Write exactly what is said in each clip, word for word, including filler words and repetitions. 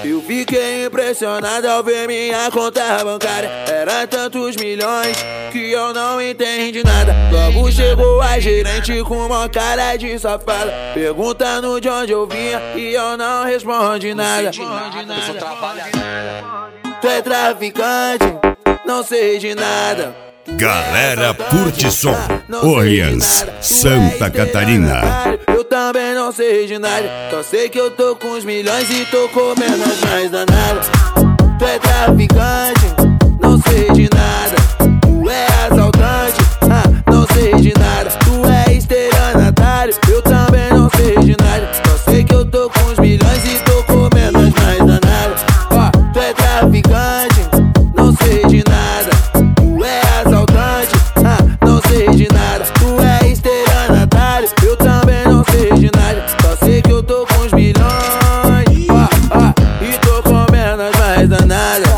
Eu fiquei impressionado ao ver minha conta bancária. Era tantos milhões que eu não entendi nada. Logo chegou a gerente com uma cara de safada, perguntando de onde eu vinha e eu não respondi nada. Não sei de nada, eu sou trabalhador. Tu é traficante, não sei de nada. Galera curte som, Orleans, Santa Catarina. Eu também não sei de nada, só sei que eu tô com os milhões e tô comendo as mais danadas. Tu é traficante, não sei de nada. Tu é assaltante, ah, não sei de nada. Tu é estelionatário, eu também não sei de nada. Só sei que eu tô com os milhões e tô comendo as mais danadas. Ó, tu é traficante, não sei de nada. Tu é assaltante, ah, não sei de nada. Tu é estelionatário, eu também não sei de nada. Só sei que eu tô com os milhões, ó, ó, e tô comendo as mais danadas.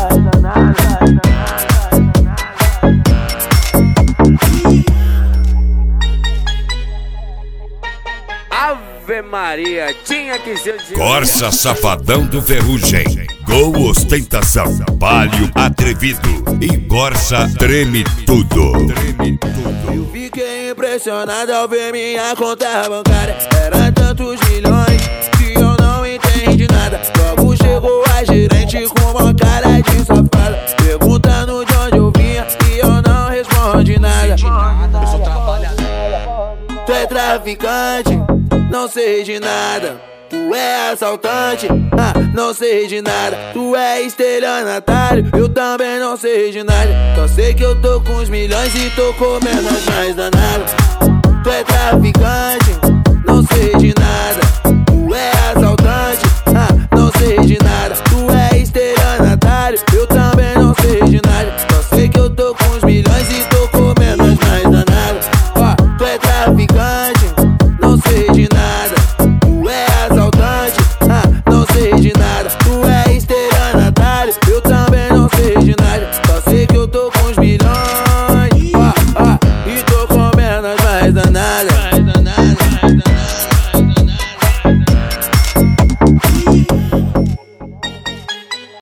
Ave Maria, tinha que ser de... Corsa Safadão do Ferrugem, Gol Ostentação, Palio Atrevido e Corsa Treme Tudo. Eu fiquei impressionado ao ver minha conta bancária. Era tantos milhões que eu não entendi nada. Logo chegou a gerente com uma cara de safada, perguntando de onde eu vinha e eu não respondi nada. Eu sou trabalhador. Tu é traficante, não sei de nada. Tu é assaltante, ah, não sei de nada. Tu é estelionatário, eu também não sei de nada. Só sei que eu tô com os milhões e tô comendo as mais danadas. Tu é traficante, não sei de nada. Tu é assaltante, ah, não sei de nada. Tu é estelionatário, eu também não sei de nada. Só sei que eu tô com os milhões e tô comendo as mais danadas. Ó, tu é traficante, não sei de nada. Tu é assaltante, ah, não sei de nada. Tu é estelionatário, eu também não sei de nada. Só sei que eu tô com os milhões, ó, ó, e tô comendo as mais danadas.